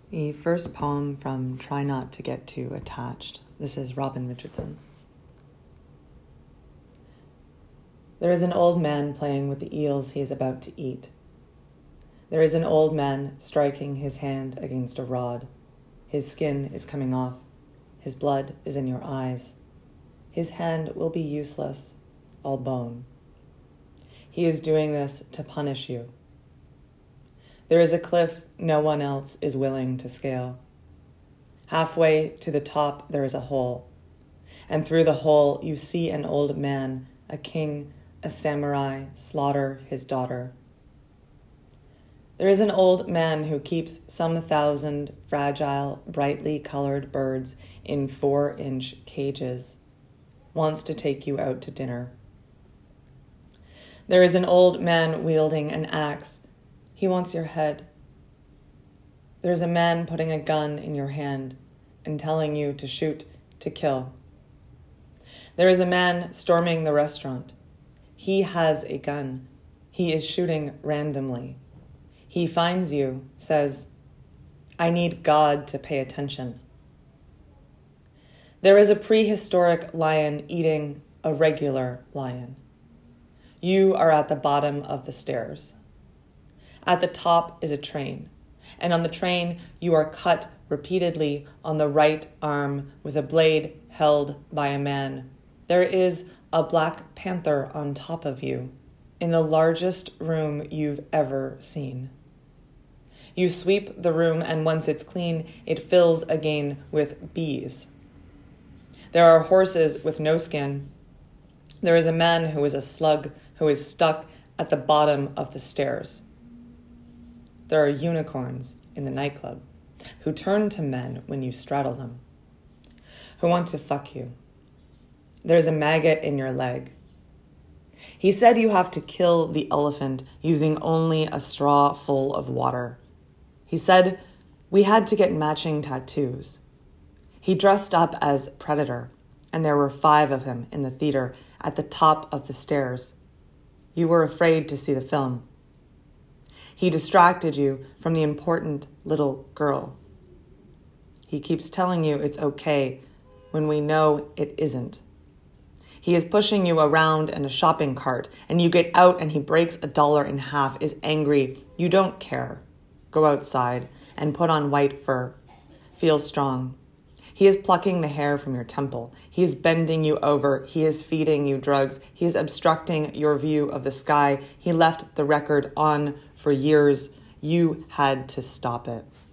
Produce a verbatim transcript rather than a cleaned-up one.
The first poem from Try Not to Get Too Attached. This is Robin Richardson. There is an old man playing with the eels he is about to eat. There is an old man striking his hand against a rod. His skin is coming off. His blood is in your eyes. His hand will be useless, all bone. He is doing this to punish you. There is a cliff no one else is willing to scale. Halfway to the top there is a hole, and through the hole you see an old man, a king, a samurai, slaughter his daughter. There is an old man who keeps some thousand fragile, brightly colored birds in four-inch cages, wants to take you out to dinner. There is an old man wielding an axe. He wants your head. There's a man putting a gun in your hand and telling you to shoot, to kill. There is a man storming the restaurant. He has a gun. He is shooting randomly. He finds you, says, I need God to pay attention. There is a prehistoric lion eating a regular lion. You are at the bottom of the stairs. At the top is a train, and on the train you are cut repeatedly on the right arm with a blade held by a man. There is a black panther on top of you, in the largest room you've ever seen. You sweep the room, and once it's clean, it fills again with bees. There are horses with no skin. There is a man who is a slug who is stuck at the bottom of the stairs. There are unicorns in the nightclub who turn to men when you straddle them, who want to fuck you. There's a maggot in your leg. He said you have to kill the elephant using only a straw full of water. He said we had to get matching tattoos. He dressed up as Predator, and there were five of him in the theater at the top of the stairs. You were afraid to see the film. He distracted you from the important little girl. He keeps telling you it's okay when we know it isn't. He is pushing you around in a shopping cart, and you get out and he breaks a dollar in half, is angry. You don't care. Go outside and put on white fur. Feel strong. He is plucking the hair from your temple. He is bending you over. He is feeding you drugs. He is obstructing your view of the sky. He left the record on for years. You had to stop it.